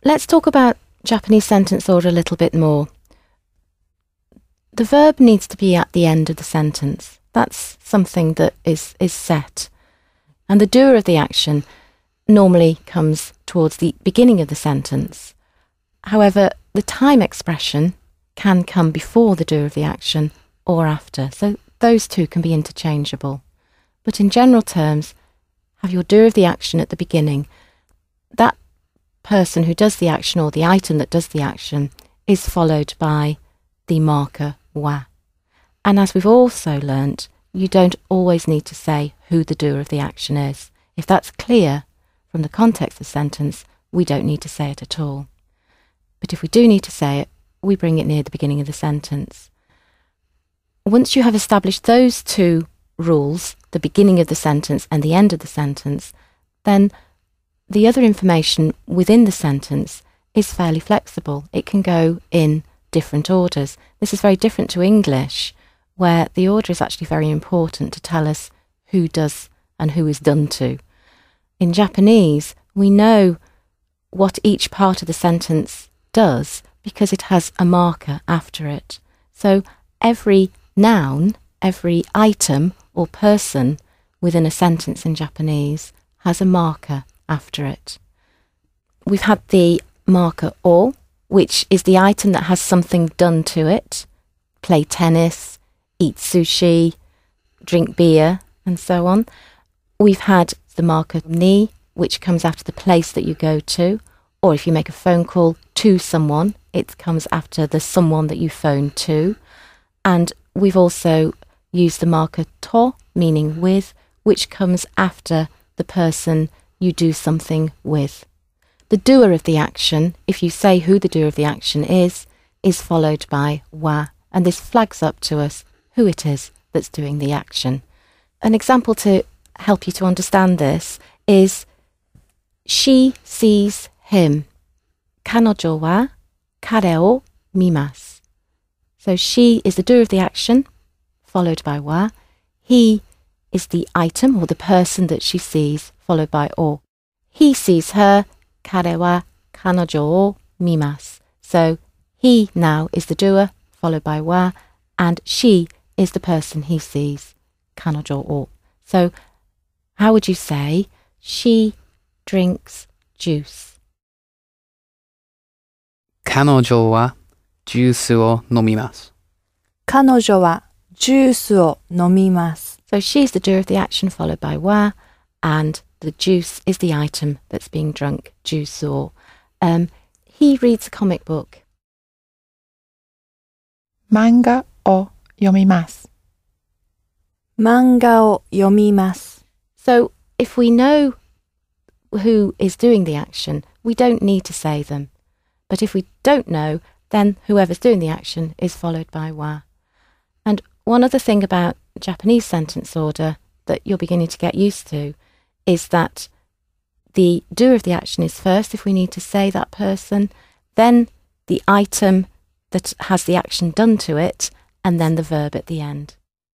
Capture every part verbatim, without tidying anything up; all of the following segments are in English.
Let's talk about Japanese sentence order a little bit more. The verb needs to be at the end of the sentence. That's something that is, is set. And the doer of the action normally comes towards the beginning of the sentence. However, the time expression can come before the doer of the action or after. So those two can be interchangeable. But in general terms, have your doer of the action at the beginning. That person who does the action or the item that does the action is followed by the marker wa. And as we've also learnt, you don't always need to say who the doer of the action is. If that's clear from the context of the sentence, we don't need to say it at all. But if we do need to say it, we bring it near the beginning of the sentence. Once you have established those two rules, the beginning of the sentence and the end of the sentence, then the other information within the sentence is fairly flexible. It can go in different orders. This is very different to English, where the order is actually very important to tell us who does and who is done to. In Japanese, we know what each part of the sentence does because it has a marker after it. So every noun, every item or person within a sentence in Japanese has a marker after it. We've had the marker o, which is the item that has something done to it. Play tennis, eat sushi, drink beer, and so on. We've had the marker ni, which comes after the place that you go to, or if you make a phone call to someone, it comes after the someone that you phone to. And we've also used the marker to, meaning with, which comes after the person you do something with. The doer of the action, if you say who the doer of the action is, is followed by wa, and this flags up to us who it is that's doing the action. An example to help you to understand this is she sees him. Kanojo wa kare o mimasu. So she is the doer of the action, followed by wa. He is the item or the person that she sees, followed by o. He sees her. Kare wa kanojo o mimasu. So he now is the doer, followed by wa, and she is the person he sees. Kanojo o. So how would you say she drinks juice? 彼女はジュースを飲みます。 彼女はジュースを飲みます。 So she's the doer of the action, followed by wa, and the juice is the item that's being drunk, juice or. Um, he reads a comic book. 漫画を読みます。 漫画を読みます。 So if we know who is doing the action, we don't need to say them. But if we don't know, then whoever's doing the action is followed by wa. And one other thing about Japanese sentence order that you're beginning to get used to is that the doer of the action is first if we need to say that person, then the item that has the action done to it, and then the verb at the end.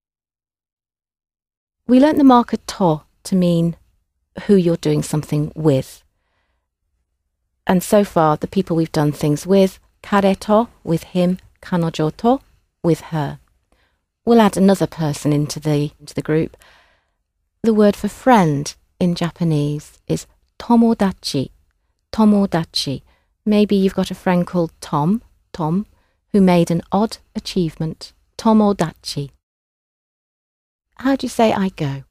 We learnt the marker to to mean who you're doing something with. And so far, the people we've done things with, kare to, with him, kanojo to, with her. We'll add another person into the, into the group. The word for friend in Japanese is tomodachi. Tomodachi. Maybe you've got a friend called Tom, Tom, who made an odd achievement. Tomodachi. How do you say I go?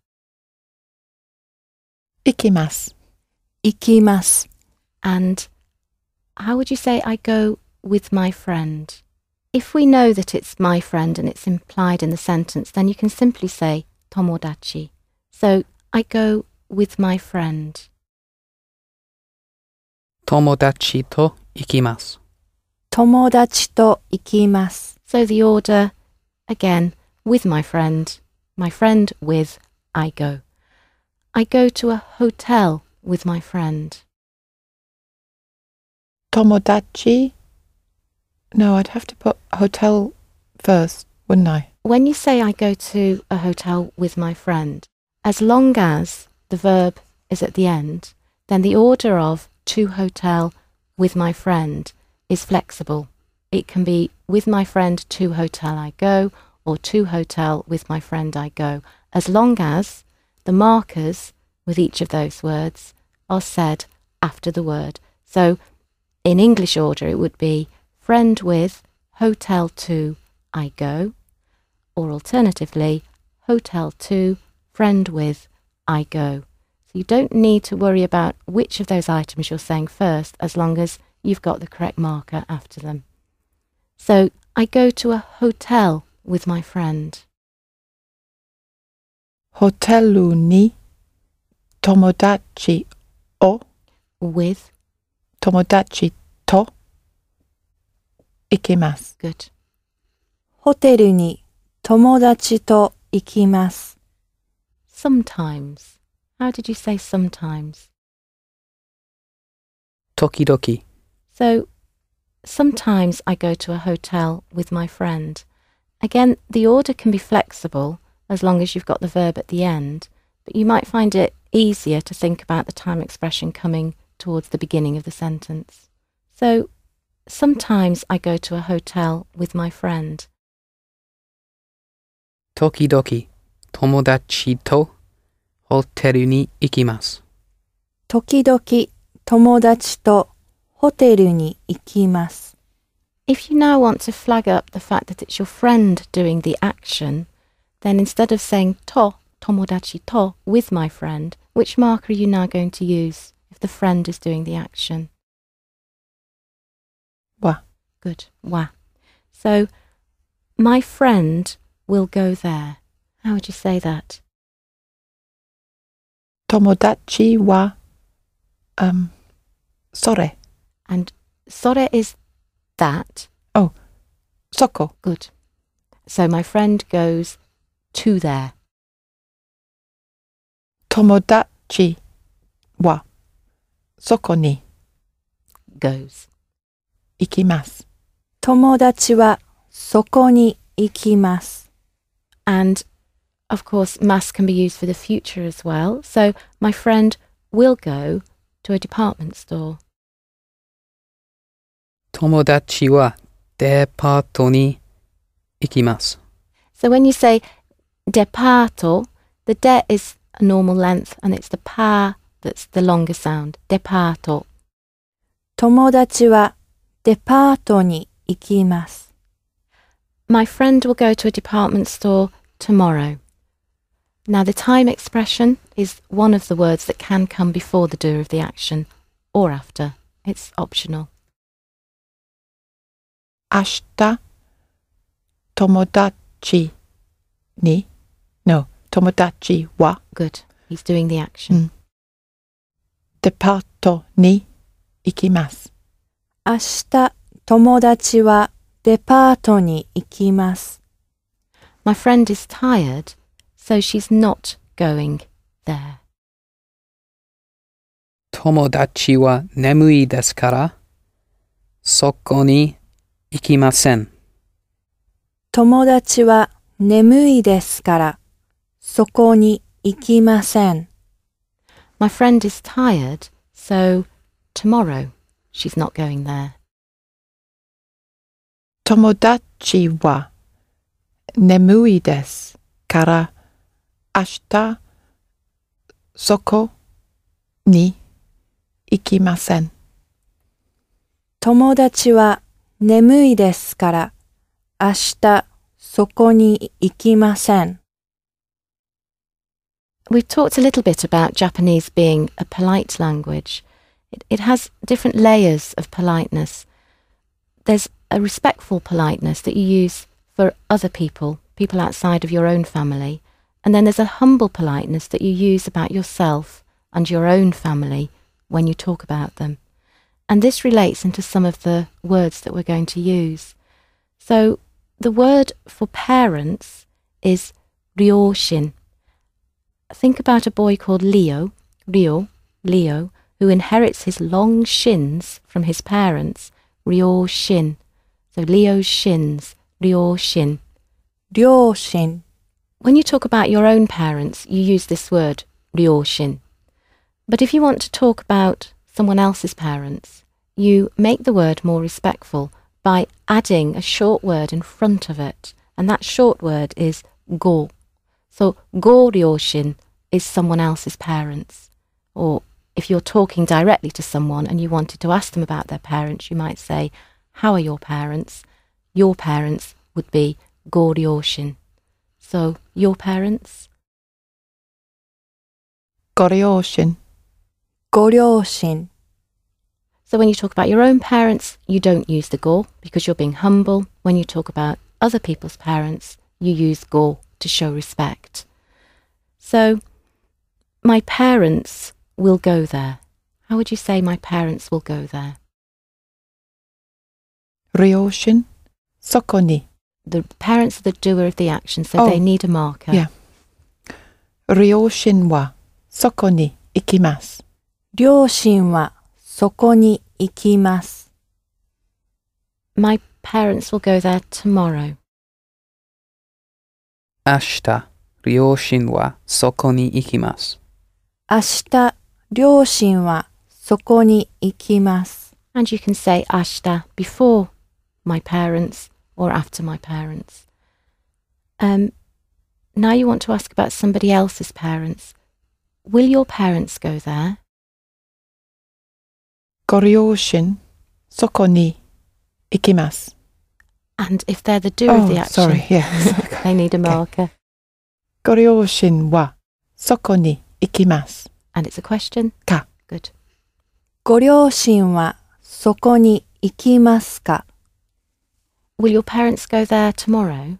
行きます。 行きます。 And how would you say I go with my friend? If we know that it's my friend and it's implied in the sentence, then you can simply say tomodachi. So I go with my friend. 友達と行きます。 友達と行きます。 So the order, again, with my friend, my friend with I go. I go to a hotel with my friend. 友達? No, I'd have to put hotel first, wouldn't I? When you say I go to a hotel with my friend, as long as the verb is at the end, then the order of to hotel with my friend is flexible. It can be with my friend to hotel I go or to hotel with my friend I go, as long as the markers with each of those words are said after the word. So in English order it would be friend with, hotel to, I go, or alternatively, hotel to, friend with, I go. So you don't need to worry about which of those items you're saying first, as long as you've got the correct marker after them. So I go to a hotel with my friend. ホテルに友達を With, 友達と行きます。 good. ホテルに友達と行きます。 Sometimes. How did you say sometimes? 時々 So, sometimes I go to a hotel with my friend. Again, the order can be flexible as long as you've got the verb at the end, but you might find it easier to think about the time expression coming towards the beginning of the sentence. So, sometimes I go to a hotel with my friend. 時々友達とホテルに行きます。 時々友達とホテルに行きます。 If you now want to flag up the fact that it's your friend doing the action, then instead of saying to, tomodachi to, with my friend, which marker are you now going to use if the friend is doing the action? は Good. Wa. So, my friend will go there. How would you say that? 友達は、um, それ And sore is that. そこ Good. So my friend goes to there. 友達はそこに Goes. 行きます。 友達はそこに行きます。 And of course, mas can be used for the future as well. So my friend will go to a department store. 友達はデパートに行きます。 So when you say departo, the de is a normal length and it's the pa that's the longer sound. Departo. 友達はデパートに行きます。 My friend will go to a department store tomorrow. Now the time expression is one of the words that can come before the do of the action or after. It's optional. 明日友達に No 友達は Good. He's doing the action. デパートに行きます。 明日友達はデパートに行きます。 My friend is tired, so she's not going there. 友達は眠いですからそこに行きません。 友達は眠いですからそこに行きません。 My friend is tired, so tomorrow she's not going there. 友達は眠いですから明日そこに行きません。 友達は眠いですから明日そこに行きません。 We've talked a little bit about Japanese being a polite language. It, it has different layers of politeness. There's a respectful politeness that you use for other people, people outside of your own family. And then there's a humble politeness that you use about yourself and your own family when you talk about them. And this relates into some of the words that we're going to use. So the word for parents is ryoshin. Think about a boy called Leo, Ryo, Leo, who inherits his long shins from his parents, ryoshin. So Leo's shins, ryoshin. 両親 When you talk about your own parents, you use this word, ryoshin. But if you want to talk about someone else's parents, you make the word more respectful by adding a short word in front of it. And that short word is go. So go ryoshin is someone else's parents. Or if you're talking directly to someone and you wanted to ask them about their parents, you might say, how are your parents? Your parents would be go ryoshin. So your parents? ご両親ご両親 So when you talk about your own parents, you don't use the go because you're being humble. When you talk about other people's parents, you use go to show respect. So, my parents will go there. How would you say my parents will go there? 両親そこに The parents are the doer of the action, so Oh, they need a marker. yeah. 両親はそこに行きます。 両親はそこに行きます。 My parents will go there tomorrow. 明日、両親はそこに行きます。 明日、両親はそこに行きます。 And you can say ashita before my parents or after my parents. Um, now you want to ask about somebody else's parents. Will your parents go there? ご両親そこに行きます。 And if they're the doer of Oh, the action, sorry, yes. they need a marker. ご両親はそこに行きます。 And it's a question. か Good. ご両親はそこに行きますか？ Will your parents go there tomorrow?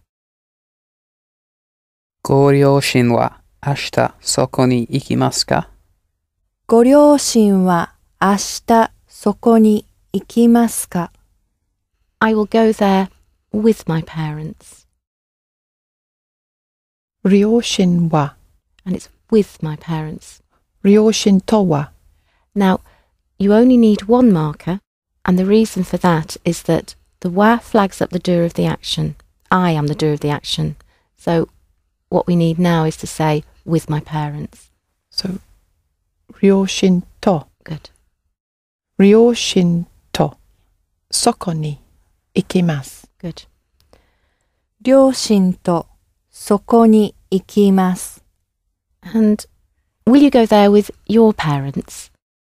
ご両親は明日そこに行きますか？ ご両親は明日そこに行きますか？ I will go there with my parents. 両親は And it's with my parents. 両親とは Now, you only need one marker, and the reason for that is that the wa flags up the doer of the action. I am the doer of the action. So what we need now is to say, with my parents. So 両親と Good. 両親とそこに行きます。 Good. 両親とそこに行きます。 And will you go there with your parents?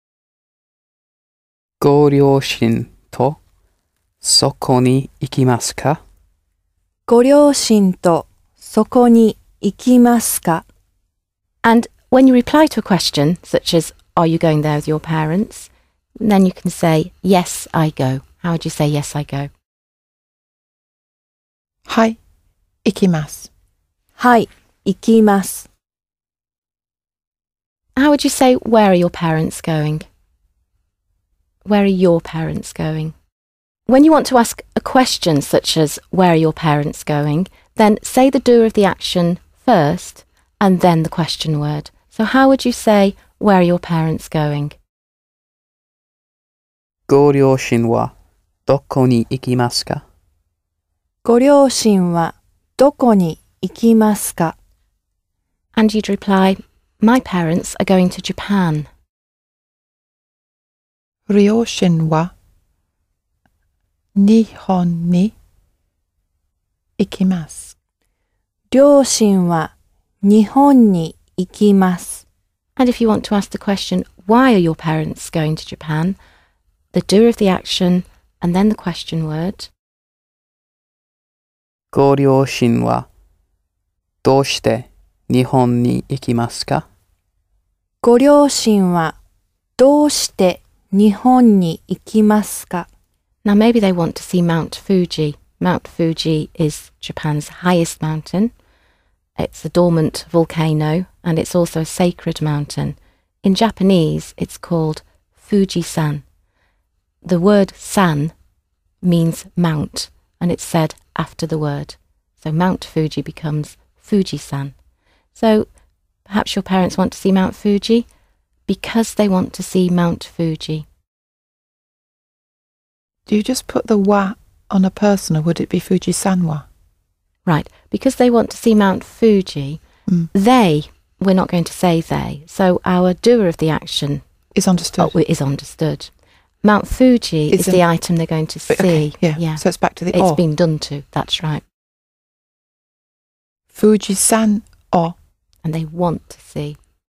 ご両親とそこに行きますか？ ご両親とそこに行きますか？ And when you reply to a question, such as, are you going there with your parents? Then you can say, yes, I go. How would you say, yes, I go? はい行きます。 はい、行きます。 How would you say, where are your parents going? Where are your parents going? When you want to ask a question such as, where are your parents going? Then say the doer of the action first and then the question word. So how would you say, where are your parents going? ご両親はどこに行きますか？ ご両親はどこに行きますか？ And you'd reply, my parents are going to Japan. 両親は日本に行きます。 両親は日本に行きます。 And if you want to ask the question, why are your parents going to Japan? The doer of the action and then the question word. ご両親はどうして日本に行きますか？ ご両親はどうして日本に行きますか？ Now maybe they want to see Mount Fuji. Mount Fuji is Japan's highest mountain. It's a dormant volcano and it's also a sacred mountain. In Japanese, it's called Fuji-san. The word san means mount and it's said after the word. So Mount Fuji becomes Fuji-san. So perhaps your parents want to see Mount Fuji because they want to see Mount Fuji. Do you just put the wa on a person or would it be Fuji-san wa? Right, because they want to see Mount Fuji, Mm. they, we're not going to say they. So our doer of the action Is understood. oh, is understood. Mount Fuji is Isn't- the item they're going to see. Okay, yeah. yeah. So it's back to the It's o. been done to, that's right. Fujisan o And they want to see.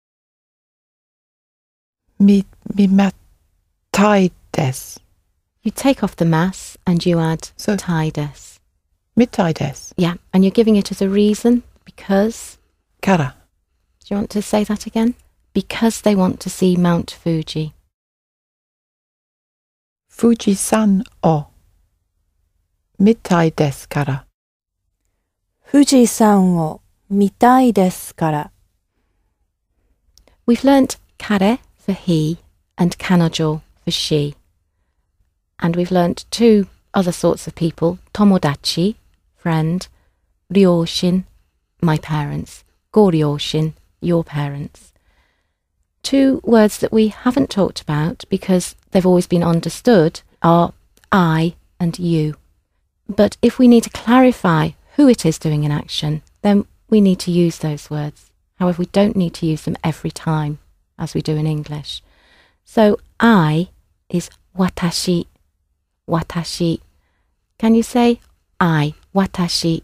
mi, mimatai desu. You take off the mas and you add So tai des. mitai desu. Yeah, and you're giving it as a reason because... Kara. Do you want to say that again? Because they want to see Mount Fuji. Fujisan o mitai desu kara. 富士山を見たいですから。 We've learnt kare for he and kanojo for she. And we've learnt two other sorts of people, tomodachi, friend, ryoshin, my parents, goryoshin, your parents. Two words that we haven't talked about because they've always been understood are I and you. But if we need to clarify who it is doing an action, then we need to use those words. However, we don't need to use them every time, as we do in English. So, I is watashi, watashi. Can you say I, watashi?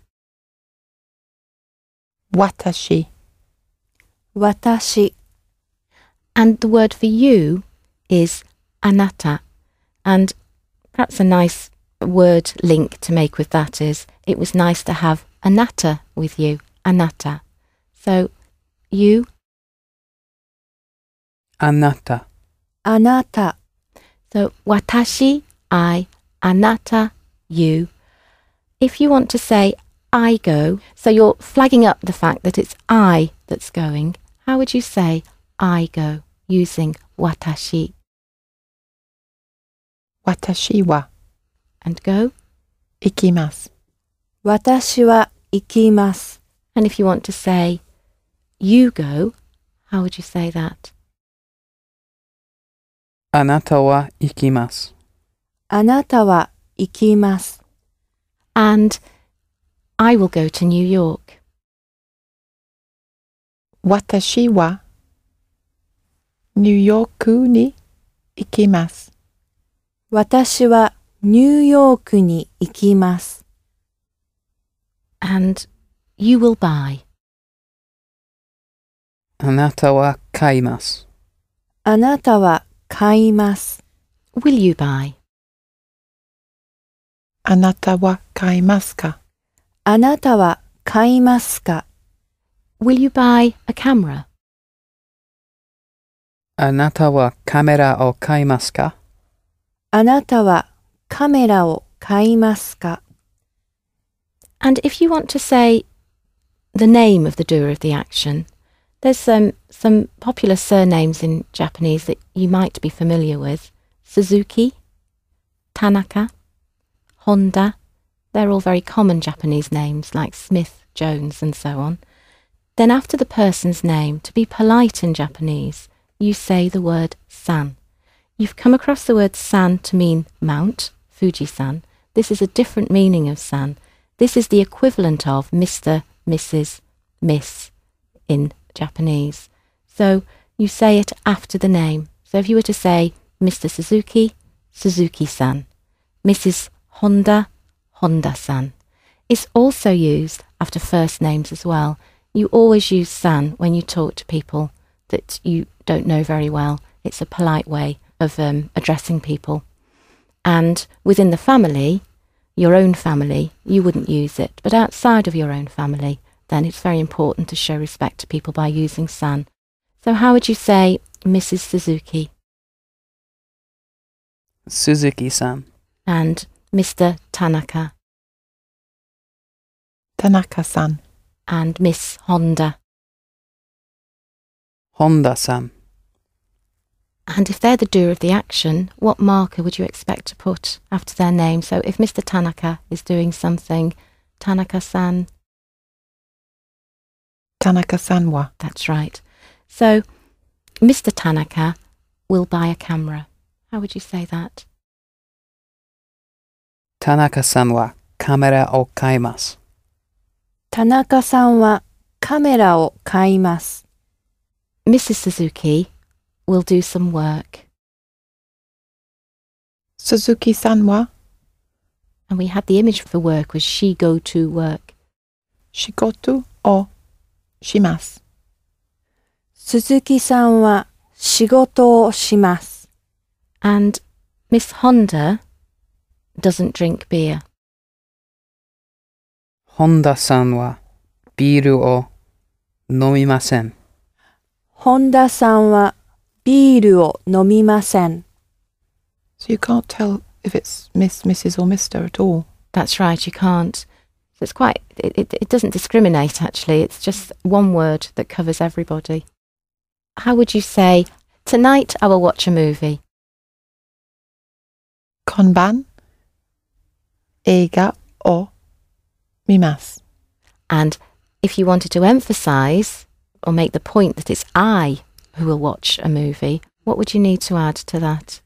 Watashi. 私、 And the word for you is anata. And perhaps a nice word link to make with that is, it was nice to have anata with you, anata. So, you, あなた、 あなた、 so watashi, I, anata, you. If you want to say I go, so you're flagging up the fact that it's I that's going, how would you say I go using watashi? Watashi wa And go. ikimasu. 私は行きます。 And if you want to say you go, how would you say that? あなたは行きます。 あなたは行きます。 And I will go to New York. Watashi wa New Yorku ni ikimasu. 私はニューヨークに行きます。 And you will buy. あなたは買います。 あなたは買います。 Will you buy? Anata wa kaimasu ka? あなたは買いますか？ Will you buy a camera? あなたはカメラを買いますか？ あなたはカメラを買いますか？ And if you want to say the name of the doer of the action, there's some, some popular surnames in Japanese that you might be familiar with. Suzuki, Tanaka, Honda. They're all very common Japanese names like Smith, Jones and so on. Then after the person's name, to be polite in Japanese, you say the word san. You've come across the word san to mean mount, Fuji-san. This is a different meaning of san. This is the equivalent of Mister, Missus, Miss in Japanese. So you say it after the name. So if you were to say Mister Suzuki, Suzuki-san. Missus Honda, Honda-san. It's also used after first names as well. You always use san when you talk to people that you don't know very well. It's a polite way of um, addressing people. And within the family, your own family, you wouldn't use it. But outside of your own family, then it's very important to show respect to people by using san. So how would you say Missus Suzuki? Suzuki-san. And Mister Tanaka? Tanaka-san. And Miss Honda? Honda-san. And if they're the doer of the action, what marker would you expect to put after their name? So if Mister Tanaka is doing something, Tanaka-san, Tanaka-san wa. that's right. So Mister Tanaka will buy a camera. How would you say that? 田中さんはカメラを買います。 田中さんはカメラを買います。 Missus Suzuki will do some work. Suzuki-san wa And we had the image for work was she go to work. shigoto o shimasu. 鈴木さんは仕事をします。 And Miss Honda doesn't drink beer. 本田さんはビールを飲みません。 本田さんはビールを飲みません。 So you can't tell if it's Miss, Missus or Mister at all. That's right, you can't. So it's quite, it, it, it doesn't discriminate actually, it's just one word that covers everybody. How would you say, tonight I will watch a movie? Konban, eiga o mimasu. And if you wanted to emphasise or make the point that it's I who will watch a movie, what would you need to add to that?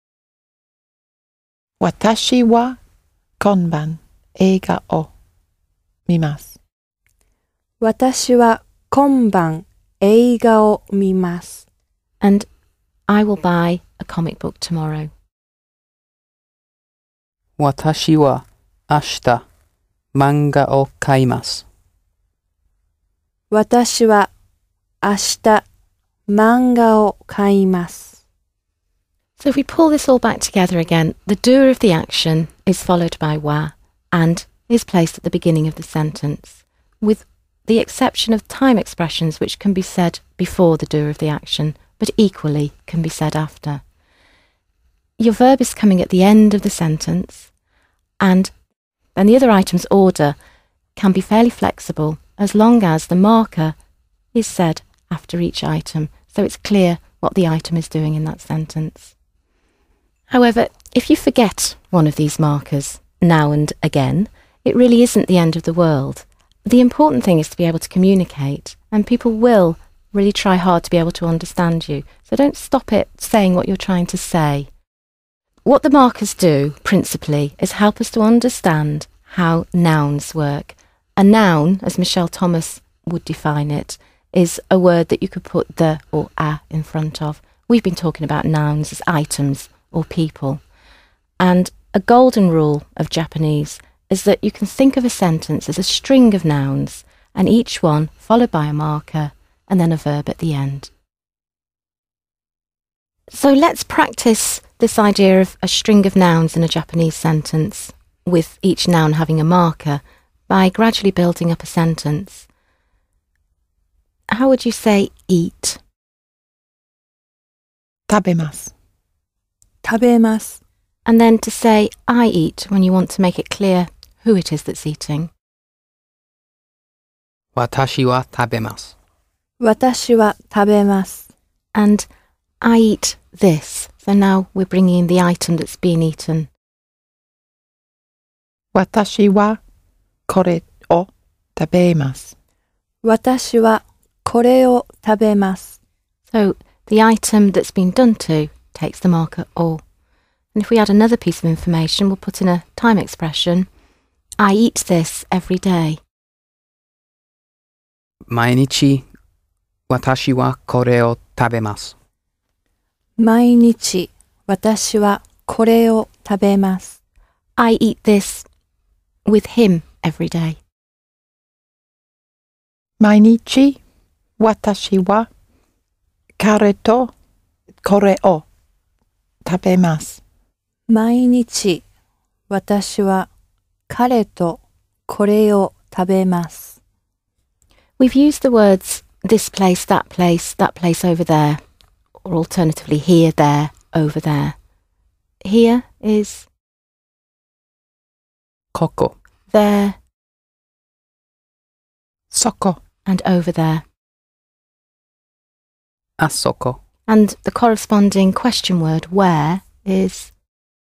Watashi wa konban, eiga o mimasu. 私は今晩映画を見ます。 And I will buy a comic book tomorrow. 私は明日漫画を買います。 私は明日漫画を買います。 So if we pull this all back together again, the doer of the action is followed by wa and is placed at the beginning of the sentence, with the exception of time expressions which can be said before the doer of the action, but equally can be said after. Your verb is coming at the end of the sentence, and then the other item's order can be fairly flexible as long as the marker is said after each item, so it's clear what the item is doing in that sentence. However, if you forget one of these markers now and again, it really isn't the end of the world. The important thing is to be able to communicate, and people will really try hard to be able to understand you. So don't stop it saying what you're trying to say. What the markers do, principally, is help us to understand how nouns work. A noun, as Michelle Thomas would define it, is a word that you could put the or a in front of. We've been talking about nouns as items or people. And a golden rule of Japanese is that you can think of a sentence as a string of nouns, and each one followed by a marker and then a verb at the end. So let's practice this idea of a string of nouns in a Japanese sentence, with each noun having a marker, by gradually building up a sentence. How would you say eat? 食べます。 食べます。 And then to say I eat when you want to make it clear who it is that's eating. 私は食べます。 私は食べます。 And I eat this. So now we're bringing in the item that's being eaten. 私はこれを食べます。 私はこれを食べます。 So the item that's been done to takes the marker o. And if we add another piece of information, we'll put in a time expression. I eat this every day. 毎日私はこれを食べます。 毎日私はこれを食べます。 I eat this with him every day. 毎日私は彼とこれを食べます。 毎日私は彼とこれを食べます。 We've used the words this place, that place, that place over there, or alternatively here, there, over there. Here is ここ、 there そこ、 and over there. あそこ、 And the corresponding question word where is.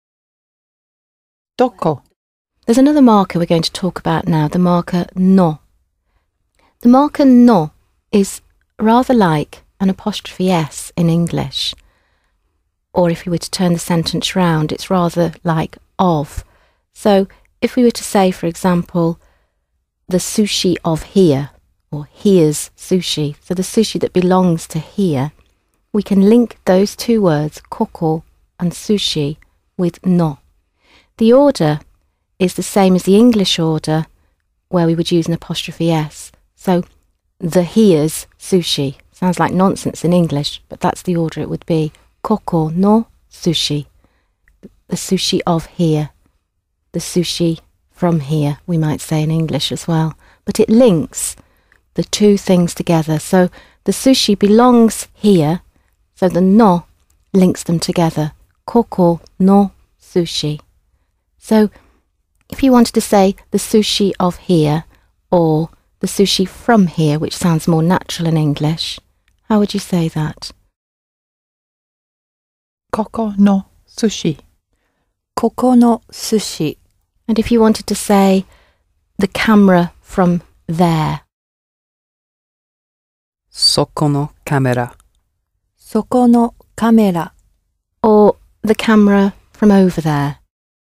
どこ、 There's another marker we're going to talk about now, the marker no. The marker no is rather like an apostrophe s in English. Or if we were to turn the sentence round, it's rather like of. So if we were to say, for example, the sushi of here, or here's sushi, so the sushi that belongs to here, we can link those two words, koko and sushi, with no. The order is the same as the English order where we would use an apostrophe S. So the here's sushi. Sounds like nonsense in English, but that's the order it would be. Koko no sushi. The sushi of here. The sushi from here, we might say in English as well. But it links the two things together. So the sushi belongs here, so the no links them together. Koko no sushi. So if you wanted to say the sushi of here or the sushi from here, which sounds more natural in English, how would you say that? Koko no sushi. Koko no sushi. And if you wanted to say the camera from there? Soko no kamera. Soko no kamera. Or the camera from over there?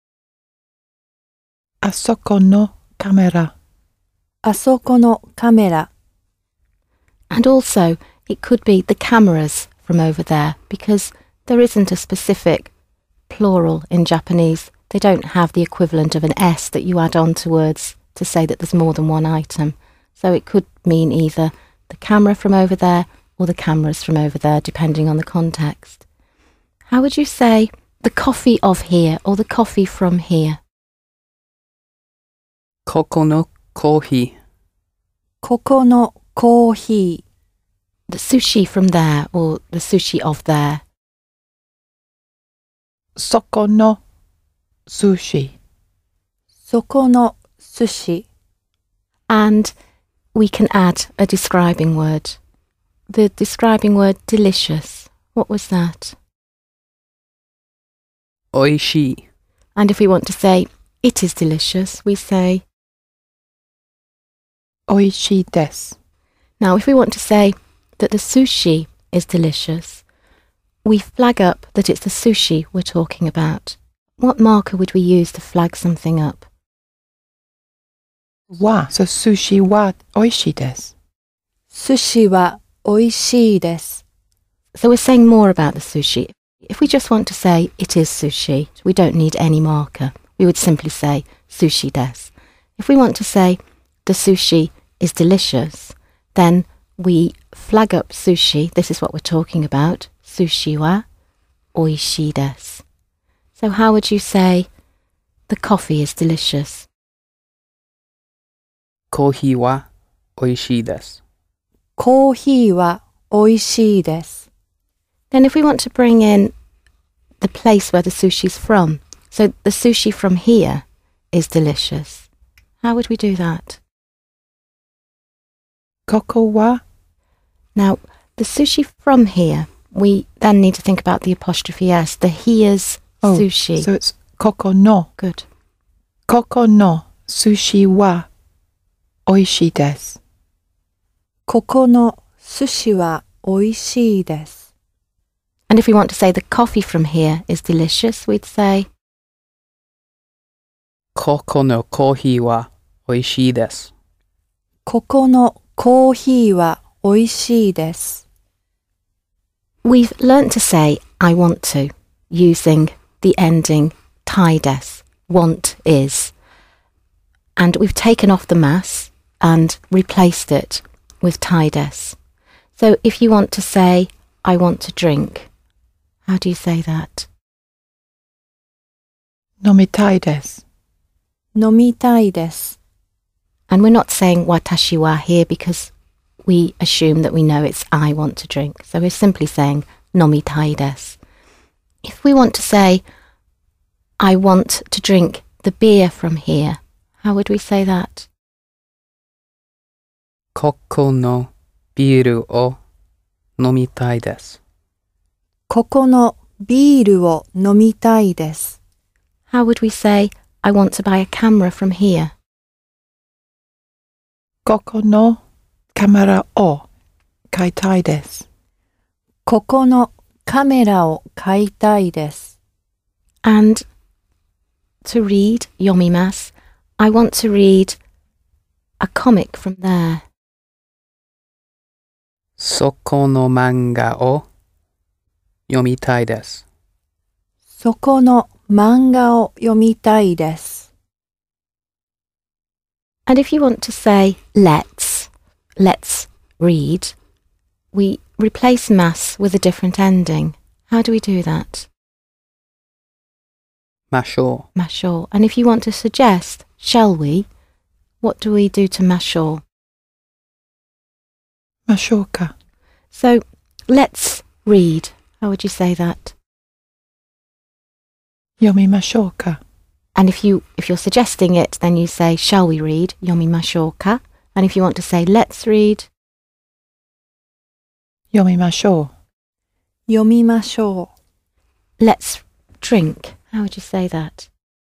Asoko no kamera. Asoko no kamera. And also, it could be the cameras from over there, because there isn't a specific plural in Japanese. They don't have the equivalent of an S that you add on to words to say that there's more than one item. So it could mean either the camera from over there or the cameras from over there, depending on the context. How would you say the coffee of here or the coffee from here? Koko no kohi. Koko no kohi. The sushi from there or the sushi of there? Soko no sushi. Soko no sushi. And we can add a describing word. The describing word delicious. What was that? Oishii. And if we want to say it is delicious, we say. Oishii desu. Now, if we want to say that the sushi is delicious, we flag up that it's the sushi we're talking about. What marker would we use to flag something up? Wa. So sushi wa oishii desu. Sushi wa oishii desu. So we're saying more about the sushi. If we just want to say it is sushi, we don't need any marker. We would simply say sushi desu. If we want to say the sushi is delicious, then we flag up sushi. This is what we're talking about. Sushi wa oishii desu. So how would you say the coffee is delicious? Kohi wa oishii desu. Kohi wa oishii desu. Then if we want to bring in the place where the sushi's from, so the sushi from here is delicious, how would we do that? Koko wa. Now, the sushi from here, we then need to think about the apostrophe S, the here's Oh, sushi. so it's koko no. Good. Koko no sushi wa oishii desu. Koko no sushi wa oishii desu. And if we want to say the coffee from here is delicious, we'd say. Koko no kohi wa oishii desu. Koko no kohi wa oishii desu. We've learnt to say I want to using the ending tai desu, want is. And we've taken off the mas and replaced it with tai desu. So if you want to say I want to drink, how do you say that? Nomitai desu. Nomitai desu. And we're not saying watashi wa here because we assume that we know it's I want to drink. So we're simply saying nomitai desu. If we want to say I want to drink the beer from here, how would we say that? Koko no biiru o nomitai desu. Koko no biiru o nomitai desu. How would we say I want to buy a camera from here? Koko no kamera o kaitai desu. Koko no kamera o kaitai desu. And to read, yomimasu, I want to read a comic from there. Soko no manga o yomitai desu. Soko no 漫画を読みたいです。 And if you want to say let's, let's read, we replace mas with a different ending. How do we do that? ましょ Mashor. And if you want to suggest, shall we, what do we do to mashor? ましょうか。 So, let's read. How would you say that? 読みましょうか。 And if, you, if you're suggesting it, then you say, shall we read? Yomimashou ka. And if you want to say, let's read, 読みましょう。 読みましょう。 let's drink. How would you say that?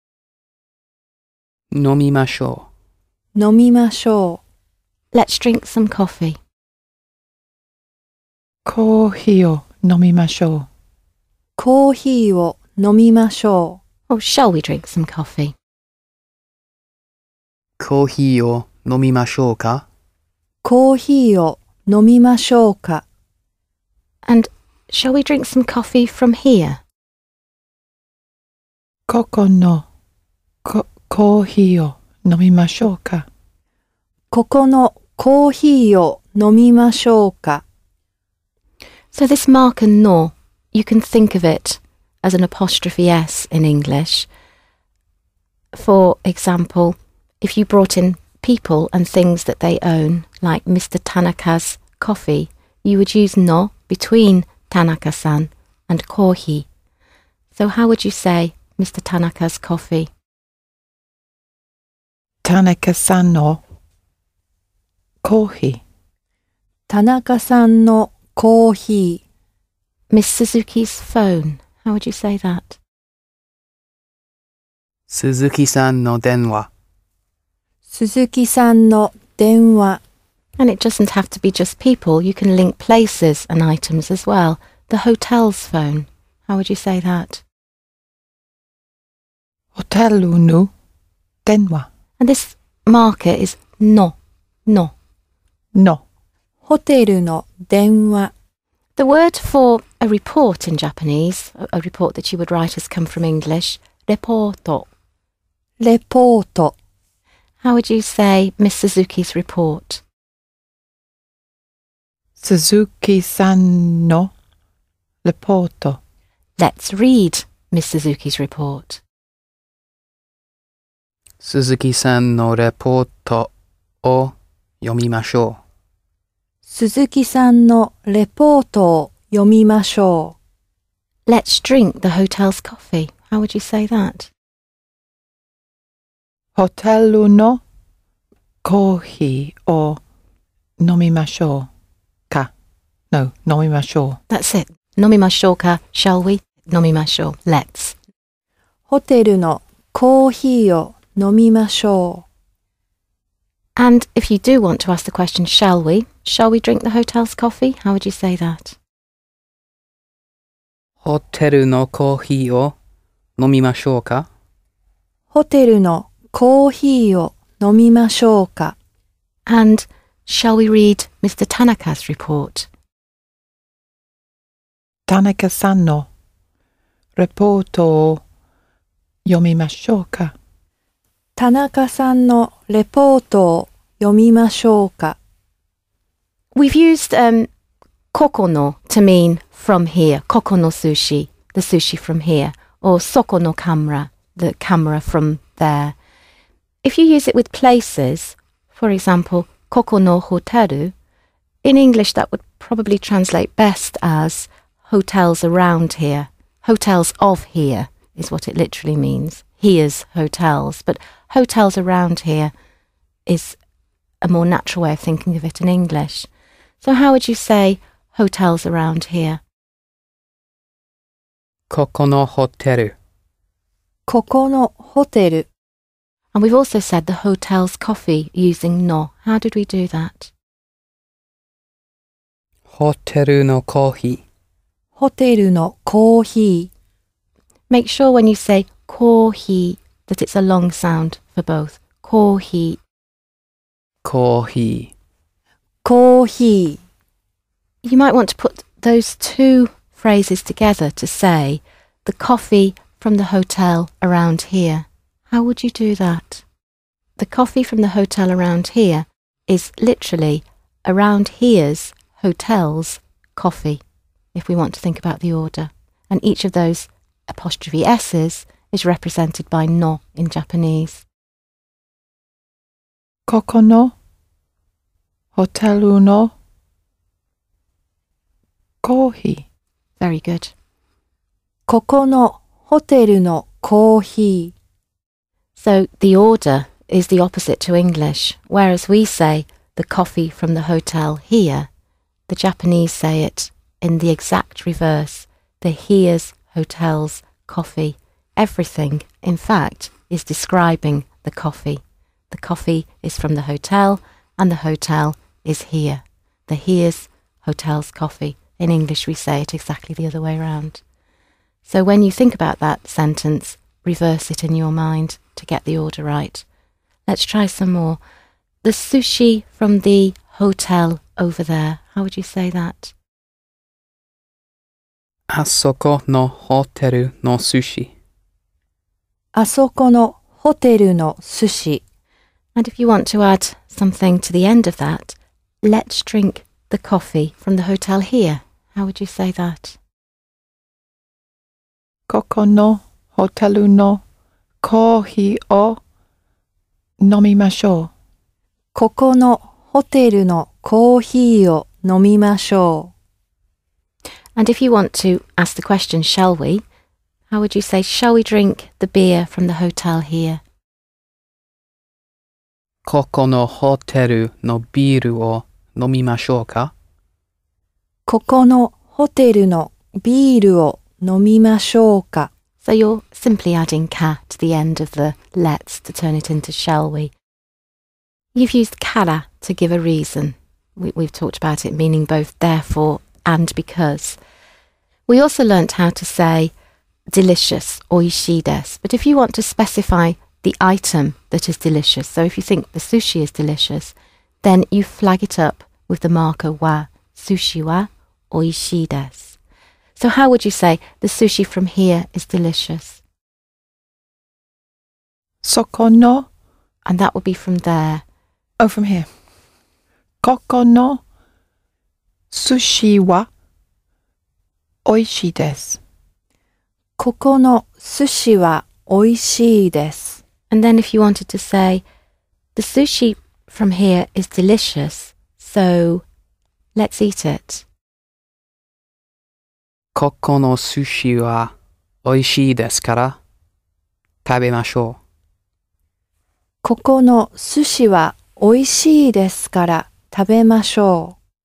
う。飲みましょ飲みましょう。 Let's drink some coffee. コーヒーを飲みましょう。 コーヒーを飲みましょ Or shall we drink some coffee? う。コーヒーを飲みましょうか。 う。コーヒーを飲みましょうか。 And shall we drink some coffee from here? ここのココーヒーを飲みましょうか。 ここのコーヒーを飲みましょうか。 So this marker no, you can think of it as an apostrophe S in English. For example, if you brought in people and things that they own, like Mister Tanaka's coffee, you would use no between Tanaka-san and kohi. So how would you say Mister Tanaka's coffee? 田中さんのコーヒー。 田中さんのコーヒー。 Miss Suzuki's phone. How would you say that? 鈴木さんの電話。 鈴木さんの電話。 And it doesn't have to be just people. You can link places and items as well. The hotel's phone. How would you say that? ホテルの電話。 And this marker is no, no. のホテルの電話。 The word for a report in Japanese, a, a report that you would write has come from English, reporto. レポート。 How would you say Miss Suzuki's report? 鈴木さんのレポート。 Let's read Miss Suzuki's report. 鈴木さんのレポートを読みましょう。 鈴木さんのレポートを読みましょ Let's drink the hotel's coffee. How would you say that? ホテルのコーヒーを飲みましょうか。No, 飲みましょう。 That's it. Nomimashou ka, shall we? Nomimashou. Let's. う。ホテルのコーヒーを飲みましょ And if you do want to ask the question, shall we? Shall we drink the hotel's coffee? How would you say that? ホテルのコーヒーを飲みましょうか。 う。ホテルのコーヒーを飲みましょうか。 And shall we read Mister Tanaka's report? 田中さんのレポートを読みましょうか。 田中さんのレポートを読みましょうか。 We've used um, kokono to mean from here, kokono sushi, the sushi from here, or soko no camera, the camera from there. If you use it with places, for example, kokono hoteru, in English that would probably translate best as hotels around here. Hotels of here is what it literally means. Here's hotels, but hotels around here is a more natural way of thinking of it in English. So how would you say hotels around here? ここのホテル。 ここのホテル。 And we've also said the hotel's coffee using no. How did we do that? ホテルのコーヒー。 ホテルのコーヒー。 Make sure when you say kohi that it's a long sound for both. Kohi. コーヒコーヒー。 You might want to put those two phrases together to say the coffee from the hotel around here. How would you do that? The coffee from the hotel around here is literally around here's hotel's coffee, if we want to think about the order. And each of those apostrophe S's is represented by no in Japanese. ここのホテルのコーヒー。 Very good. ここのホテルのコーヒー。 So the order is the opposite to English. Whereas we say the coffee from the hotel here, the Japanese say it in the exact reverse. The here's hotel's coffee. Everything, in fact, is describing the coffee. The coffee is from the hotel and the hotel is here. The here's hotel's coffee. In English we say it exactly the other way around. So when you think about that sentence, reverse it in your mind to get the order right. Let's try some more. The sushi from the hotel over there. How would you say that? あそこのホテルの寿司。 あそこのホテルの寿司。 And if you want to add something to the end of that, let's drink the coffee from the hotel here. How would you say that? ここのホテルのコーヒーを飲みましょう。 ここのホテルのコーヒーを飲みましょう。 And if you want to ask the question, shall we? How would you say, shall we drink the beer from the hotel here? ここのホテルのビールを飲みましょうか？ ここのホテルのビールを飲みましょうか？ So you're simply adding ka to the end of the let's to turn it into shall we. You've used kara to give a reason. We, we've talked about it meaning both therefore and because. We also learnt how to say delicious, oishii desu. But if you want to specify the item that is delicious, so if you think the sushi is delicious, then you flag it up with the marker wa, sushi wa oishii desu. So how would you say the sushi from here is delicious? そこの And that would be from there. Oh, from here. ここの寿司はおいしいです。 ここの寿司はおいしいです。 And then if you wanted to say, the sushi from here is delicious, so let's eat it. ここの寿司は美味しいですから食べましょう。 ここの寿司はおいしいですから食べましょう。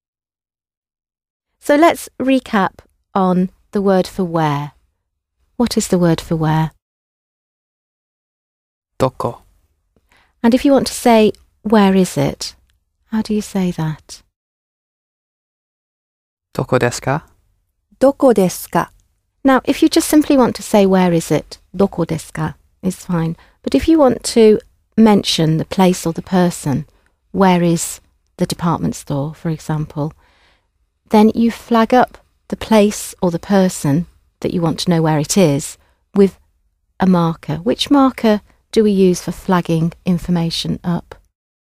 So let's recap on the word for where. What is the word for where? どこ？ And if you want to say, where is it? How do you say that? どこですか？ どこですか？ Now, if you just simply want to say, where is it? Doko desu ka is fine. But if you want to mention the place or the person, where is the department store, for example, then you flag up the place or the person that you want to know where it is with a marker. Which marker do we use for flagging information up?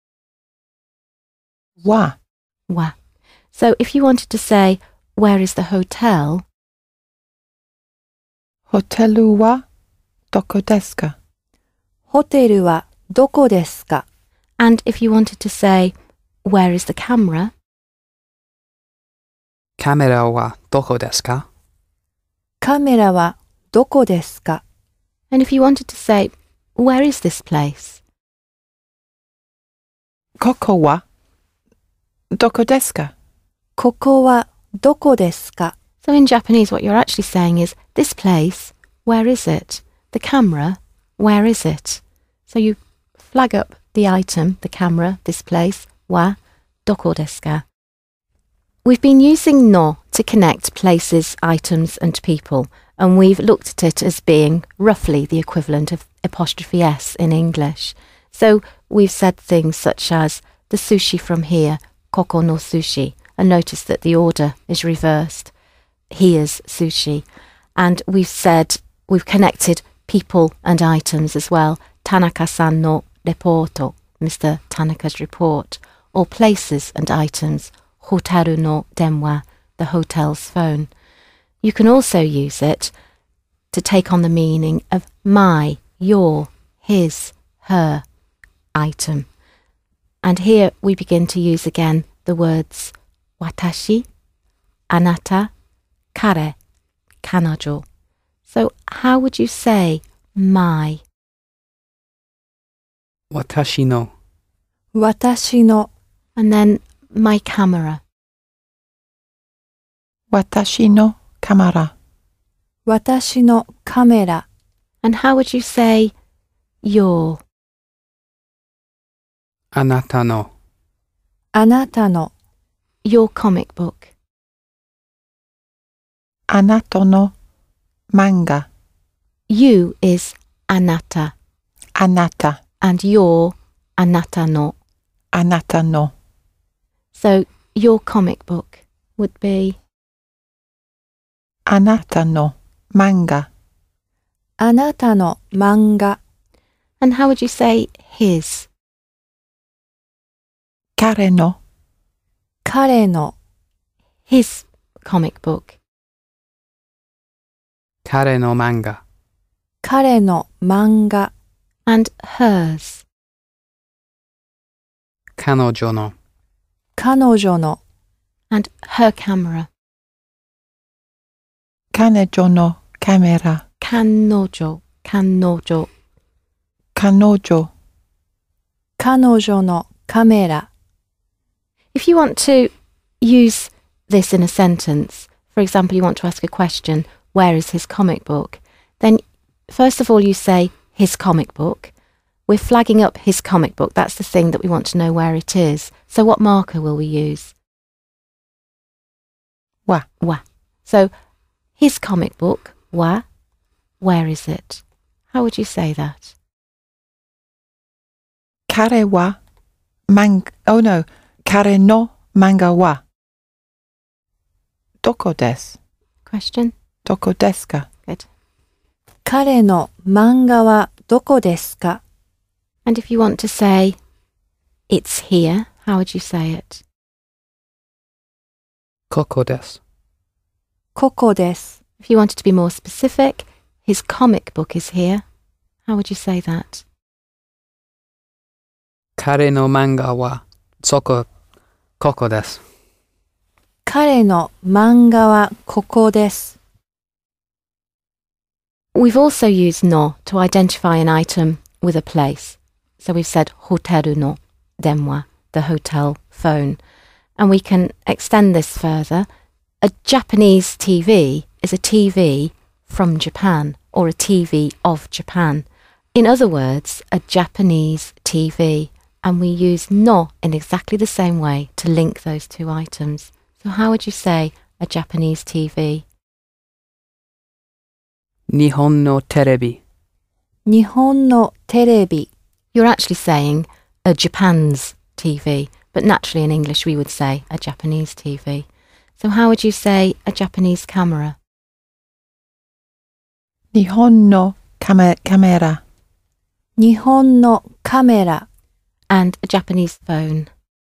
は Wa. So if you wanted to say, where is the hotel? ホテルはどこですか？ ホテルはどこですか？ And if you wanted to say, where is the camera? カメラはどこですか？ カメラはどこですか？ And if you wanted to say, where is this place? ここはどこですか？ ここはどこですか？ So in Japanese, what you're actually saying is, this place, where is it? The camera, where is it? So you flag up the item, the camera, this place, wa, doko desu ka? We've been using no to connect places, items and people, and we've looked at it as being roughly the equivalent of apostrophe S in English. So we've said things such as the sushi from here, koko no sushi, and notice that the order is reversed. Here's sushi. And we've said we've connected people and items as well. Tanaka-san no reporto, Mister Tanaka's report. Or places and items. Hotaru no denwa, the hotel's phone. You can also use it to take on the meaning of my, your, his, her item. And here we begin to use again the words watashi, anata, kare, kanajo. So how would you say my? Watashi no. 私の And then my camera. Watashi no kamera. 私のカメラ And how would you say your? Anata no. あなたの Your comic book. Anato no manga. You is anata. Anata. And your anata no. Anata no. So your comic book would be Anata no manga. あなたの漫画 And how would you say his? Kare no. 彼の His comic book. Kare no manga. 彼の漫画 And hers. 彼女の。 彼女の And her camera. Kanejo no kamera. Kanojo. Kanojo. Kanojo. 彼女のカメラ If you want to use this in a sentence, for example, you want to ask a question, where is his comic book? Then first of all you say his comic book. We're flagging up his comic book. That's the thing that we want to know where it is. So what marker will we use? Wa. Wa. So his comic book, wa, where is it? How would you say that? Kare wa manga. Oh no. Kare no manga wa. Doko desu? Question? Doko desu ka? Good. 彼の漫画はどこですか And if you want to say, it's here, how would you say it? ここです。 ここです If you wanted to be more specific, his comic book is here. How would you say that? 彼の漫画はそこ、ここです。 彼の漫画はここです We've also used no to identify an item with a place. So we've said hoteru no denwa, the hotel phone. And we can extend this further. A Japanese T V is a T V from Japan or a T V of Japan. In other words, a Japanese T V. And we use no in exactly the same way to link those two items. So how would you say a Japanese T V? 日本のテレビ。 日本のテレビ You're actually saying a Japan's T V, but naturally in English we would say a Japanese T V. So how would you say a Japanese camera? Nihon no kame- kamera. 日本のカメラ And a Japanese phone?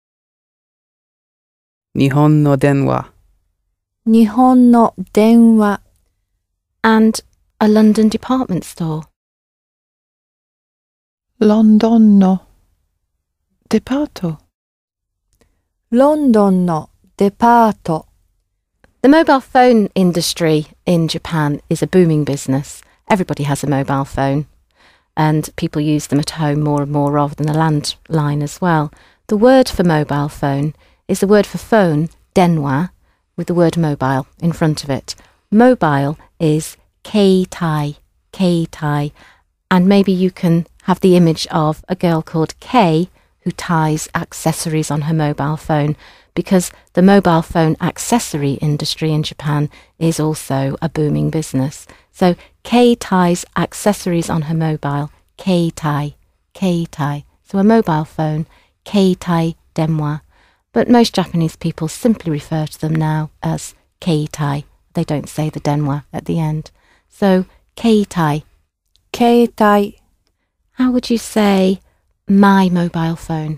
日本の電話。 日本の電話 And a London department store? London no departo. ロンドンのデパート The mobile phone industry in Japan is a booming business. Everybody has a mobile phone and people use them at home more and more rather than a landline as well. The word for mobile phone is the word for phone, denwa, with the word mobile in front of it. Mobile is keitai, keitai, and maybe you can have the image of a girl called Kei who ties accessories on her mobile phone, because the mobile phone accessory industry in Japan is also a booming business. So Kei ties accessories on her mobile, keitai, keitai. So a mobile phone, keitai denwa. But most Japanese people simply refer to them now as keitai. They don't say the denwa at the end. So keitai. 携帯、 How would you say my mobile phone?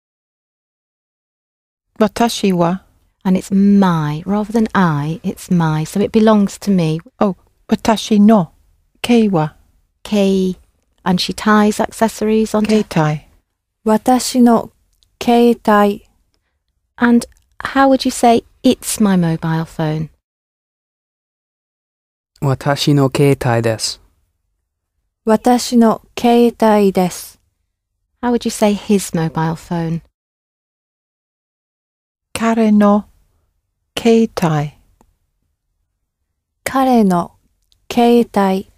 私は And it's my, rather than I, it's my, so it belongs to me. 私の携は Kei, and she ties accessories onto 携帯私の携帯、 And how would you say it's my mobile phone? 私の携帯です。 私の携帯です。 How would you say his mobile phone? 彼の携帯彼の携帯、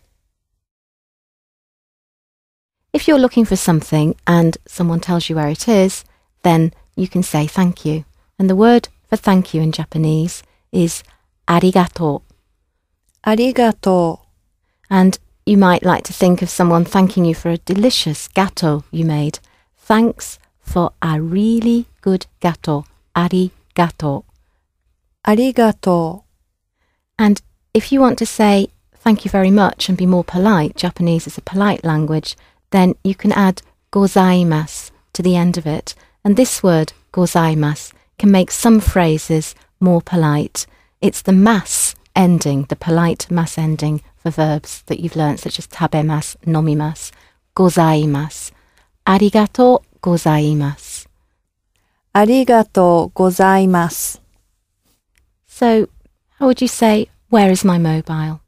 If you're looking for something and someone tells you where it is, then you can say thank you. And the word for thank you in Japanese is arigato. ありがと And you might like to think of someone thanking you for a delicious gato you made. Thanks for a really good gato. Arigato. う、ありがと And if you want to say thank you very much and be more polite, Japanese is a polite language, then you can add gozaimasu to the end of it. And this word, gozaimasu, can make some phrases more polite. It's the mas ending, the polite mas ending for verbs that you've learnt, such as tabemasu, nomimasu, gozaimasu. Arigato gozaimasu. う、ありがとうございます。 So, how would you say, where is my mobile?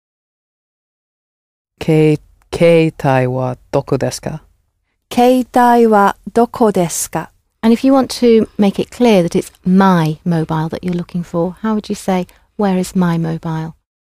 携携帯はどこですか？ 携帯はどこですか？ And if you want to make it clear that it's my mobile that you're looking for, how would you say, where is my mobile?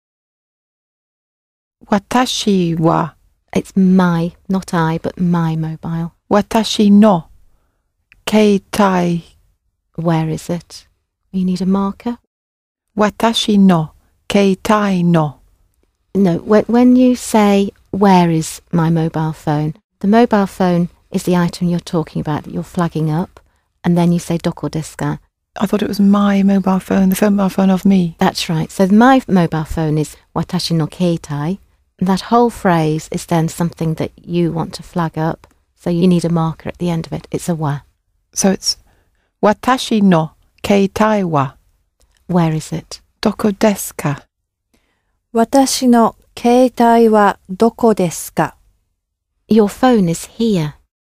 私は It's my, not I, but my mobile. 私の携帯 Where is it? You need a marker? 私の携帯の No, when, when you say, where is my mobile phone, the mobile phone is the item you're talking about that you're flagging up, and then you say doko desu ka. I thought it was my mobile phone, the phone mobile phone of me. That's right. So my mobile phone is watashi no keitai. That whole phrase is then something that you want to flag up. So you need a marker at the end of it. It's a wa. So it's 私の携帯は Where is it? どこですか？ 私の携帯はどこですか？ Your phone is here.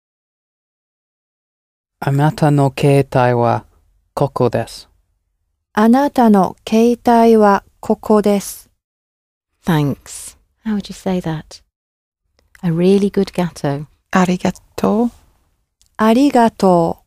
あなたの携帯はここです。 あなたの携帯はここです。 Thanks. How would you say that? A really good gato. ありがとう。 ありがと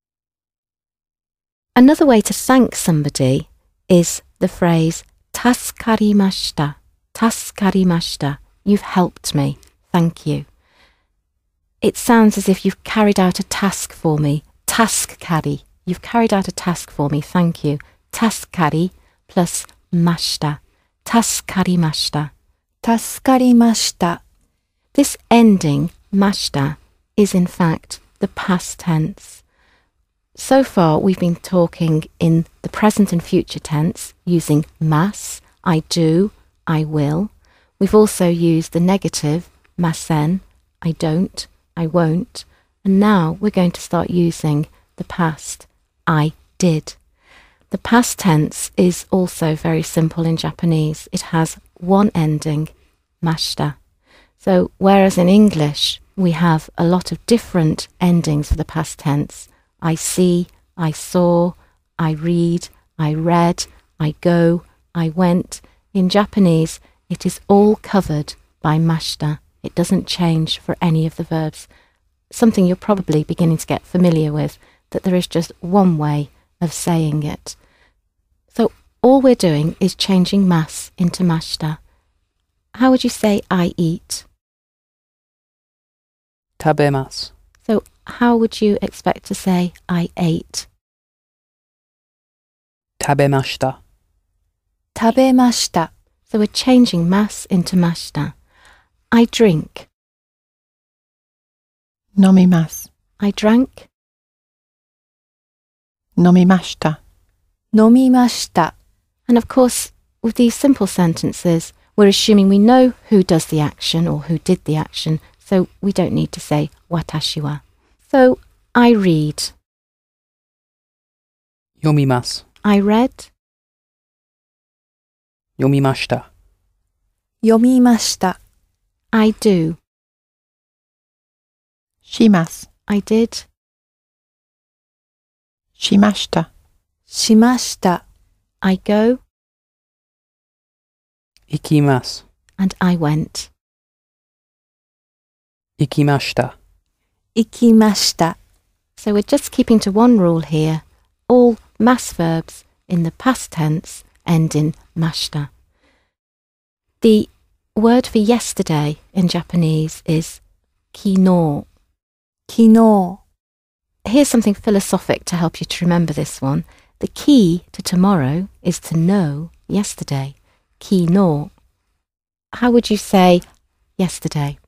Another way to thank somebody is the phrase tasukarimashita. Tasukarimashita. You've helped me. Thank you. It sounds as if you've carried out a task for me. Task-kari. You've carried out a task for me. Thank you. Task-kari plus mashita. Tasukarimashita. う。助かりました。 This ending, mashita, is in fact the past tense. So far, we've been talking in the present and future tense using mas, I do, I will. We've also used the negative, masen, I don't, I won't. And now we're going to start using the past, I did. The past tense is also very simple in Japanese. It has one ending, mashita. So whereas in English we have a lot of different endings for the past tense, I see, I saw, I read, I read, I go, I went. In Japanese, it is all covered by mashita. It doesn't change for any of the verbs. Something you're probably beginning to get familiar with, that there is just one way of saying it. So all we're doing is changing mas into mashita. How would you say I eat? 食べます。 So how would you expect to say I ate? 食べました。 食べました。 So we're changing mas into mashita. I drink. 飲みます。 I drank. 飲みました。 飲みました。 And of course, with these simple sentences, we're assuming we know who does the action or who did the action, so we don't need to say watashi wa. So, I read. 読みます。 I read. 読みました。 読みました。 I do. します。 I did. しました。 しました。 I go. 行きます。 And I went. 行きました。 行きました。 So we're just keeping to one rule here. All mass verbs in the past tense end in mashita. The word for yesterday in Japanese is kino. 昨日。 Here's something philosophic to help you to remember this one. The key to tomorrow is to know yesterday. Kino. How would you say yesterday?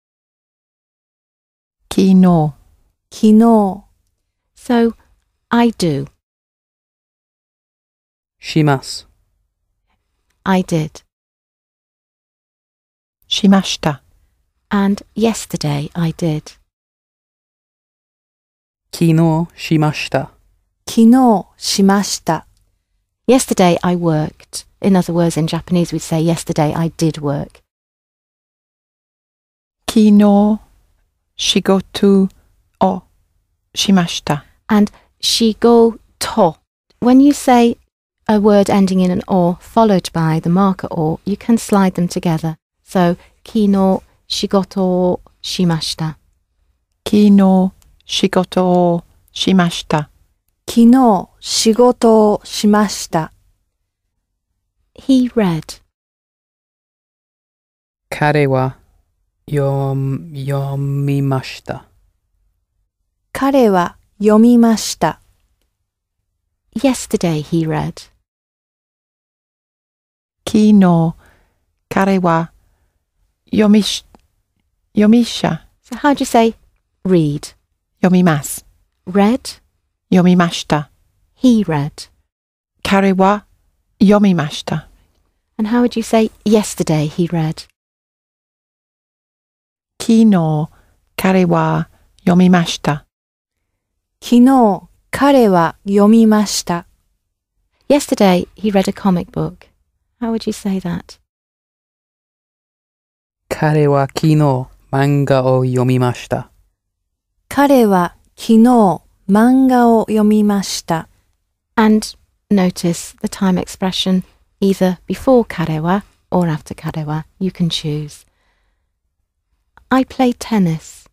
昨日。 昨日。 So, I do. します。 I did. しました。 And yesterday I did. 昨日しました。 昨日しました。 Yesterday I worked. In other words, in Japanese we'd say yesterday I did work. 昨日仕事をしました。 And shigo to. When you say a word ending in an or followed by the marker or, you can slide them together. So, kino shigoto o shimashita. 昨日仕事をしました。 昨日仕事をしました。 He read. 彼は読み読みました。 彼は読みました。 Yesterday he read. 昨日彼は読みし読みしゃ So how do you say read? 読みます。 Read. 読みました。 He read. 彼は読みました。 And how would you say yesterday he read? 昨日彼は読みました。 昨日彼は読みました。 Yesterday he read a comic book. How would you say that? 彼は昨日漫画を読みました。 彼は昨日漫画を読みました。 And notice the time expression either before karewa or after karewa. You can choose. I play tennis.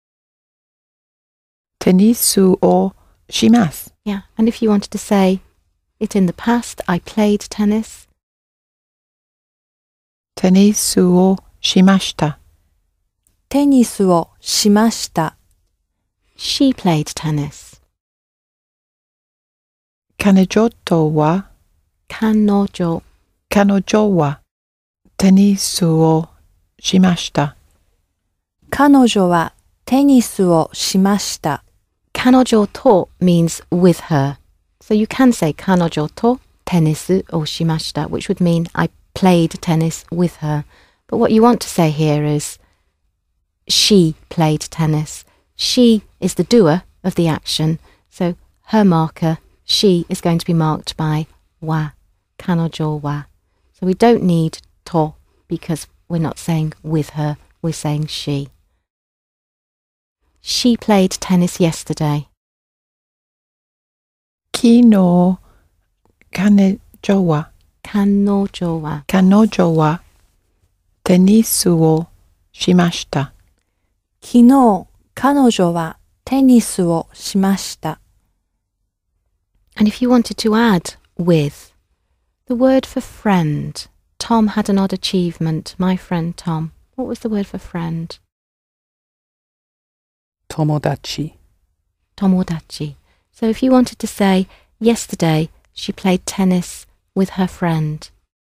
テニスをします。 Yeah, and if you wanted to say it in the past, I played tennis. テニスをしました。 テニスをしました。 She played tennis. 彼女とは Kanojo. 彼女はテニスをしました。 彼女はテニスをしました。 Kanojo to means with her. So you can say kanojo to tennis o shimashita, which would mean I played tennis with her. But what you want to say here is she played tennis. She is the doer of the action. So her marker, she, is going to be marked by wa, kanojo wa. So we don't need to because we're not saying with her, we're saying she. She played tennis yesterday. 昨日彼女は Kanojo wa. 彼女はテニスをしました。 昨日彼女はテニスをしました。 And if you wanted to add with, the word for friend. Tom had an odd achievement. My friend Tom. What was the word for friend? 友達。 Tomodachi. So if you wanted to say, yesterday she played tennis with her friend.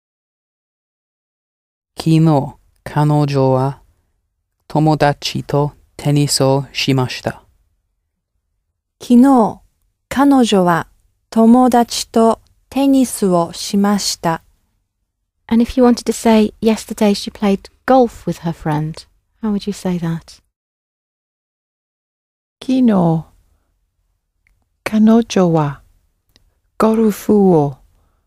昨日彼女は友達とテニスをしました。 昨日彼女は友達とテニスをしました。 And if you wanted to say, yesterday she played golf with her friend, how would you say that? 昨日、彼女はゴルフを、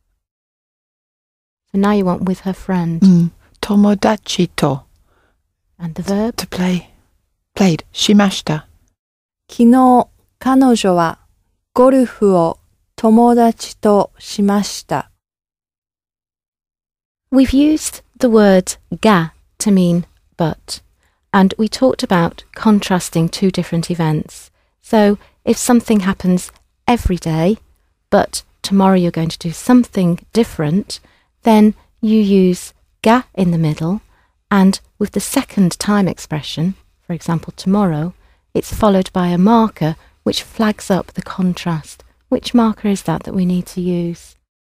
So now you want with her friend. うん、友達と And the verb? to play, played しました。 昨日、彼女はゴルフを友達としました。 We've used the word ga to mean but, and we talked about contrasting two different events. So if something happens every day, but tomorrow you're going to do something different, then you use ga in the middle, and with the second time expression, for example tomorrow, it's followed by a marker which flags up the contrast. Which marker is that that we need to use?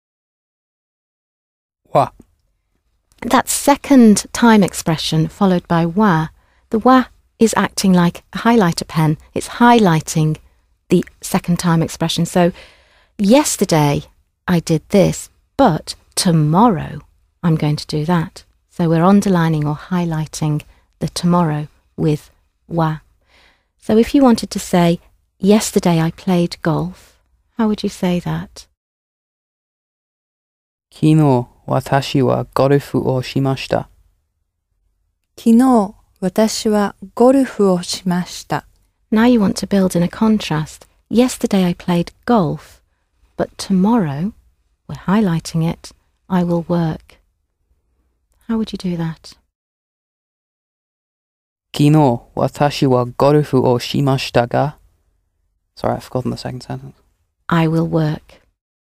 Wa. That second time expression followed by wa, the wa is acting like a highlighter pen. It's highlighting the second time expression. So, yesterday I did this, but tomorrow I'm going to do that. So we're underlining or highlighting the tomorrow with wa. So if you wanted to say, yesterday I played golf, how would you say that? 昨日、私はゴルフをしました。 昨日、私はゴルフをしました。 Now you want to build in a contrast. Yesterday I played golf, but tomorrow, we're highlighting it, I will work. How would you do that? 昨日、私はゴルフをしましたが Sorry, I've forgotten the second sentence. I will work.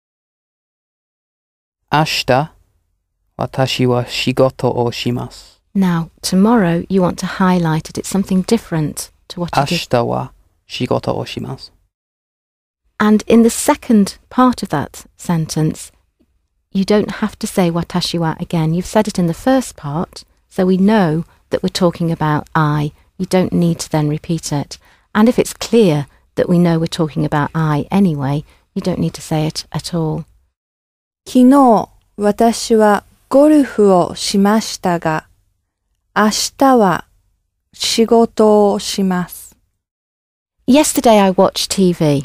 明日、私は仕事をします。 Now, tomorrow you want to highlight it. It's something different to what you 明 did. 日は仕事をします。 And in the second part of that sentence, you don't have to say watashi wa again. You've said it in the first part, so we know that we're talking about I. You don't need to then repeat it. And if it's clear that we know we're talking about I anyway, you don't need to say it at all. 昨日、私はゴルフをしましたが、明日は仕事をします。 Yesterday I watched T V.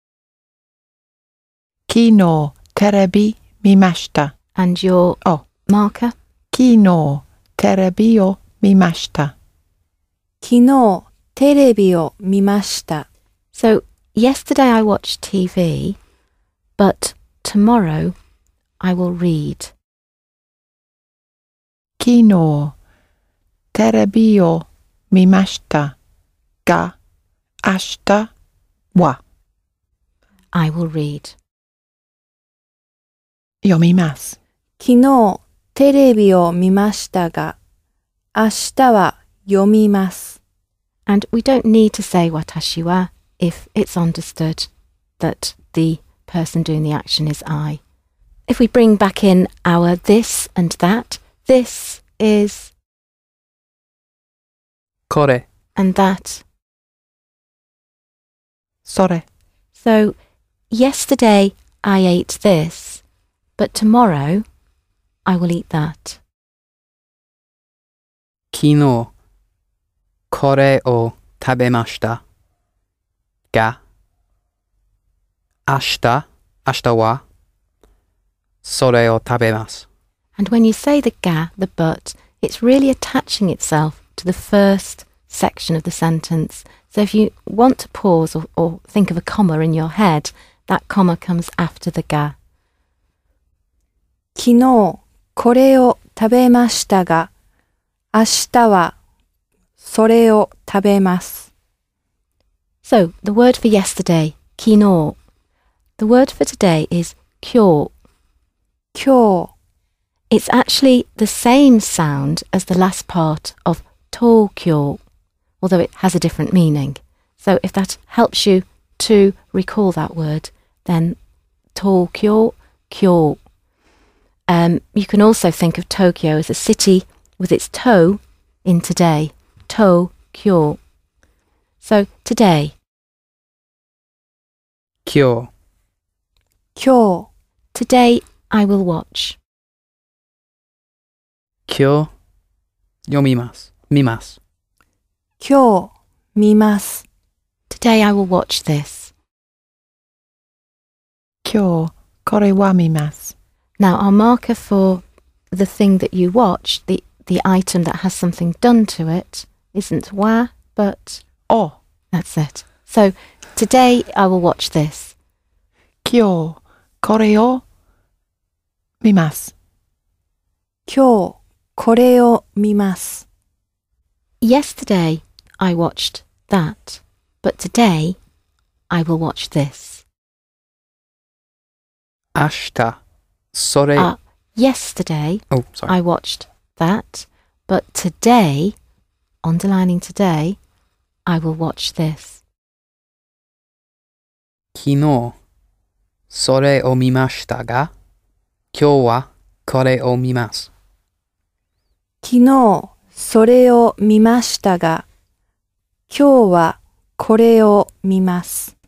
昨日、テレビ見ました。 And your Oh. marker? 昨日、テレビを見ました。 昨日、テレビを見ました。 So, yesterday I watched T V, but tomorrow I will read. 昨日、テレビを見ましたが、明日は I will read. 読みます。 昨日、テレビを見ましたが、明日は読みます。 And we don't need to say watashi wa if it's understood that the person doing the action is I. If we bring back in our this and that, this is これ、 and that. それ、 So, yesterday I ate this, but tomorrow I will eat that. 昨日、これを食べましたが、明日、明日はそれを食べます。 And when you say the ga, the but, it's really attaching itself to the first section of the sentence. So if you want to pause or, or think of a comma in your head, that comma comes after the ga. 昨日、これを食べましたが、明日はそれを食べます。 So, the word for yesterday, kino. The word for today is kyo. 今日、 It's actually the same sound as the last part of Tokyo, although it has a different meaning. So if that helps you to recall that word, then Tokyo, kyo. Um, you can also think of Tokyo as a city with its to in today. Tokyo. So today, 今日、 今日、 today I will watch. 今日読みます。見ます。 今日見ます。 Today I will watch this. 今日これは見ます。 Now our marker for the thing that you watch, the, the item that has something done to it, isn't wa, but お、 that's it. So today I will watch this. 今日これを見ます。 今日これを見ます。 Yesterday I watched that, but today I will watch this. 明日、それ、 Uh, yesterday oh, sorry. I watched that, but today, underlining today, I will watch this. 昨日、それを見ましたが、今日はこれを見ます。 昨日それを見ましたが、今日はこれを見ます。